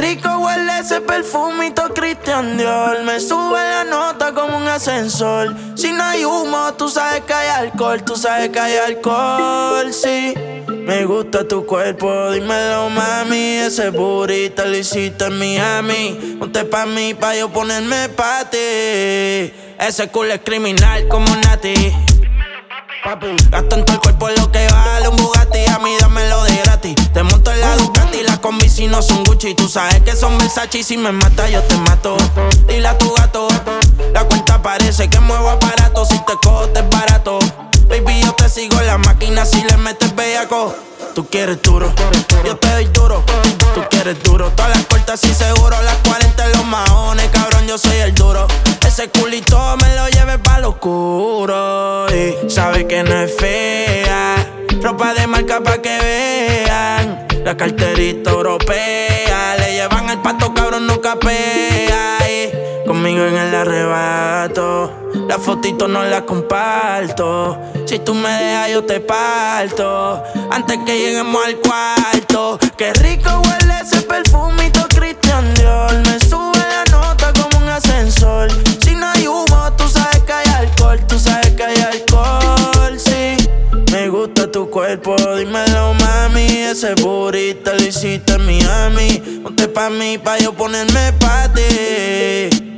rico huele ese perfumito Christian Dior. Me sube la nota como un ascensor. Si no hay humo, tú sabes que hay alcohol. Tú sabes que hay alcohol, sí. Me gusta tu cuerpo, dímelo mami. Ese burrito lo hiciste en Miami. Ponte pa' mí, pa' yo ponerme pa' ti. Ese culo es criminal como Nati. Gasto en todo el cuerpo lo que vale un Bugatti. A mí dámelo de gratis. Te monto en la Ducati. Las combi si no son Gucci. Tú sabes que son Versace. Si me mata yo te mato. Dile a tu gato. La cuenta parece que muevo aparato. Si te cojo te es barato. Baby yo te sigo en la máquina si le metes bellaco. Tú quieres duro, yo te doy duro. Tú quieres duro, todas las cortas y seguro. Las 40 en los maones, cabrón, yo soy el duro. Ese culito me lo lleve pa' lo oscuro. Y sabe que no es fea. Ropa de marca pa' que vean. La carterita europea. Le llevan al pato, cabrón, no capea. Y conmigo en el arrebato. Las fotitos no las comparto. Si tú me dejas yo te parto. Antes que lleguemos al cuarto. Qué rico huele ese perfumito Christian Dior. Me sube la nota como un ascensor. Si no hay humo, tú sabes que hay alcohol. Tú sabes que hay alcohol, sí. Me gusta tu cuerpo, dímelo mami. Ese burrito lo hiciste en Miami. Ponte pa' mí, pa' yo ponerme pa' ti.